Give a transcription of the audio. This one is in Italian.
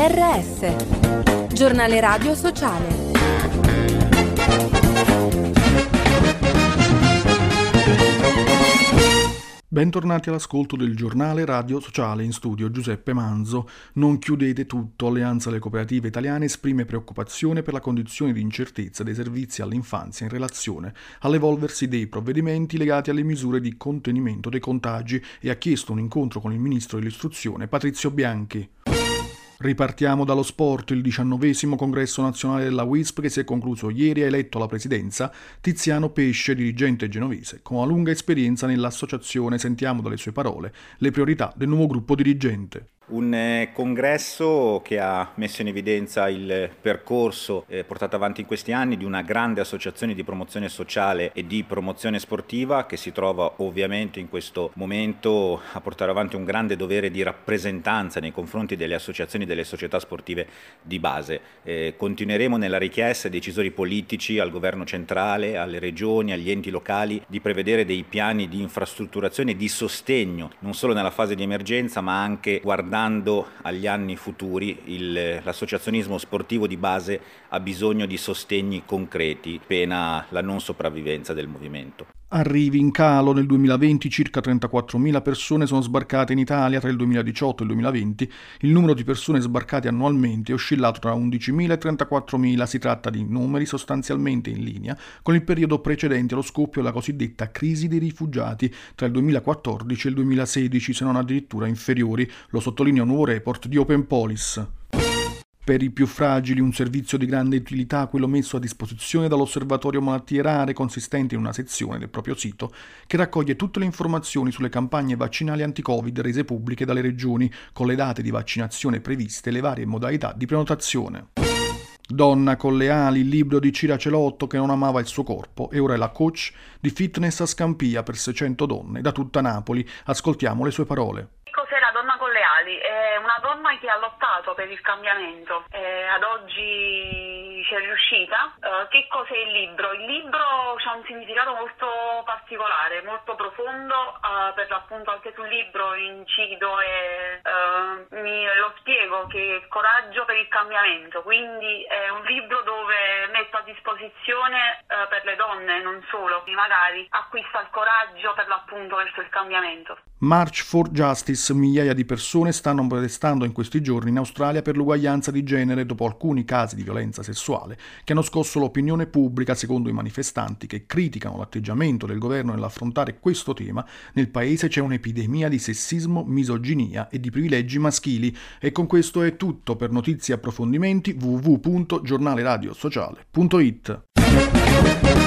GRS, Giornale Radio Sociale. Bentornati all'ascolto del Giornale Radio Sociale, in studio Giuseppe Manzo. Non chiudete tutto. Alleanza delle Cooperative Italiane esprime preoccupazione per la condizione di incertezza dei servizi all'infanzia in relazione all'evolversi dei provvedimenti legati alle misure di contenimento dei contagi e ha chiesto un incontro con il Ministro dell'Istruzione Patrizio Bianchi. Ripartiamo dallo sport. Il 19° congresso nazionale della WISP, che si è concluso ieri, ha eletto alla presidenza Tiziano Pesce, dirigente genovese, con una lunga esperienza nell'associazione. Sentiamo dalle sue parole le priorità del nuovo gruppo dirigente. Un congresso che ha messo in evidenza il percorso portato avanti in questi anni di una grande associazione di promozione sociale e di promozione sportiva, che si trova ovviamente in questo momento a portare avanti un grande dovere di rappresentanza nei confronti delle associazioni e delle società sportive di base. Continueremo nella richiesta ai decisori politici, al governo centrale, alle regioni, agli enti locali, di prevedere dei piani di infrastrutturazione e di sostegno, non solo nella fase di emergenza, ma anche guardando agli anni futuri. L'associazionismo sportivo di base ha bisogno di sostegni concreti, pena la non sopravvivenza del movimento. Arrivi in calo. Nel 2020 circa 34.000 persone sono sbarcate in Italia. Tra il 2018 e il 2020 il numero di persone sbarcate annualmente è oscillato tra 11.000 e 34.000. Si tratta di numeri sostanzialmente in linea con il periodo precedente allo scoppio della cosiddetta crisi dei rifugiati tra il 2014 e il 2016, se non addirittura inferiori. Lo sottolinea un nuovo report di Open Police. Per i più fragili un servizio di grande utilità, quello messo a disposizione dall'Osservatorio Malattie Rare, consistente in una sezione del proprio sito che raccoglie tutte le informazioni sulle campagne vaccinali anti-Covid rese pubbliche dalle regioni, con le date di vaccinazione previste e le varie modalità di prenotazione. Donna con le ali, il libro di Cira Celotto che non amava il suo corpo e ora è la coach di fitness a Scampia per 600 donne da tutta Napoli. Ascoltiamo le sue parole. Cos'è la donna con le ali? È una donna che ha lottato per il cambiamento, ad oggi ci è riuscita. Che cos'è il libro? Il libro ha un significato molto particolare, molto profondo. Per l'appunto anche sul libro incido e lo spiego, che è coraggio per il cambiamento, quindi è un libro dove metto a disposizione per le donne, non solo, chi magari acquista il coraggio per l'appunto verso il cambiamento. March for Justice. Migliaia di persone stanno protestando in questi giorni in Australia per l'uguaglianza di genere dopo alcuni casi di violenza sessuale che hanno scosso l'opinione pubblica. Secondo i manifestanti, che criticano l'atteggiamento del governo nell'affrontare questo tema, nel paese c'è un'epidemia di sessismo, misoginia e di privilegi maschili. E con questo è tutto. Per notizie e approfondimenti www.giornaleradiosociale.it.